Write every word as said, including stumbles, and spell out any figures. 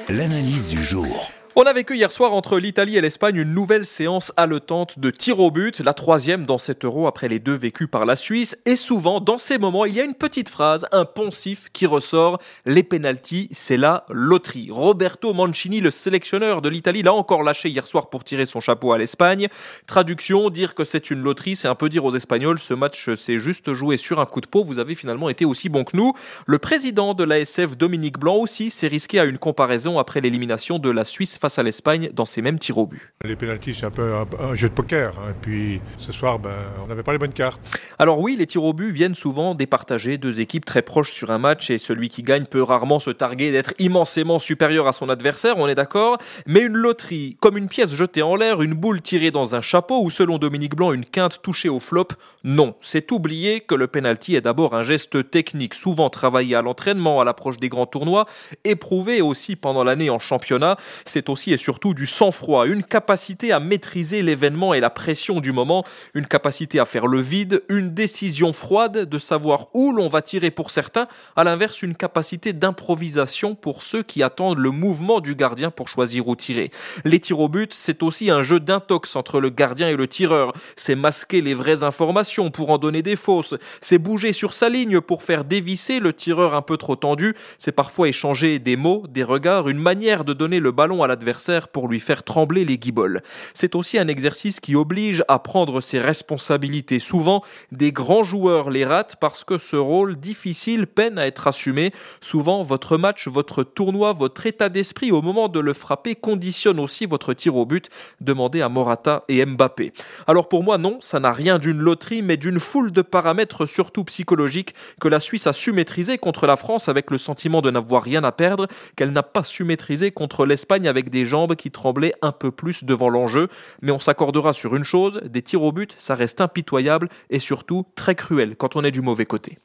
L'analyse du jour. On a vécu hier soir entre l'Italie et l'Espagne une nouvelle séance haletante de tir au but, la troisième dans cet Euro après les deux vécus par la Suisse. Et souvent, dans ces moments, il y a une petite phrase, un poncif qui ressort. Les pénaltys, c'est la loterie. Roberto Mancini, le sélectionneur de l'Italie, l'a encore lâché hier soir pour tirer son chapeau à l'Espagne. Traduction, dire que c'est une loterie, c'est un peu dire aux Espagnols, ce match s'est juste joué sur un coup de peau, vous avez finalement été aussi bon que nous. Le président de l'A S F, Dominique Blanc, aussi s'est risqué à une comparaison après l'élimination de la Suisse face à l'Espagne dans ces mêmes tirs au but. Les pénaltys, c'est un peu un, un jeu de poker. Hein. Et puis ce soir, ben, on n'avait pas les bonnes cartes. Alors oui, les tirs au but viennent souvent départager deux équipes très proches sur un match et celui qui gagne peut rarement se targuer d'être immensément supérieur à son adversaire, on est d'accord. Mais une loterie, comme une pièce jetée en l'air, une boule tirée dans un chapeau ou selon Dominique Blanc, une quinte touchée au flop, non. C'est oublier que le penalty est d'abord un geste technique, souvent travaillé à l'entraînement, à l'approche des grands tournois, éprouvé aussi pendant l'année en championnat. C'est aussi et surtout du sang-froid, une capacité à maîtriser l'événement et la pression du moment, une capacité à faire le vide, une décision froide de savoir où l'on va tirer pour certains, à l'inverse une capacité d'improvisation pour ceux qui attendent le mouvement du gardien pour choisir où tirer. Les tirs au but, c'est aussi un jeu d'intox entre le gardien et le tireur, c'est masquer les vraies informations pour en donner des fausses, c'est bouger sur sa ligne pour faire dévisser le tireur un peu trop tendu, c'est parfois échanger des mots, des regards, une manière de donner le ballon à l'adversaire pour lui faire trembler les guiboles. C'est aussi un exercice qui oblige à prendre ses responsabilités. Souvent, des grands joueurs les ratent parce que ce rôle difficile peine à être assumé. Souvent, votre match, votre tournoi, votre état d'esprit au moment de le frapper conditionne aussi votre tir au but. Demandez à Morata et Mbappé. Alors pour moi, non, ça n'a rien d'une loterie, mais d'une foule de paramètres surtout psychologiques que la Suisse a su maîtriser contre la France avec le sentiment de n'avoir rien à perdre, qu'elle n'a pas su maîtriser contre l'Espagne avec des jambes qui tremblaient un peu plus devant l'enjeu. Mais on s'accordera sur une chose, des tirs au but, ça reste impitoyable et surtout très cruel quand on est du mauvais côté.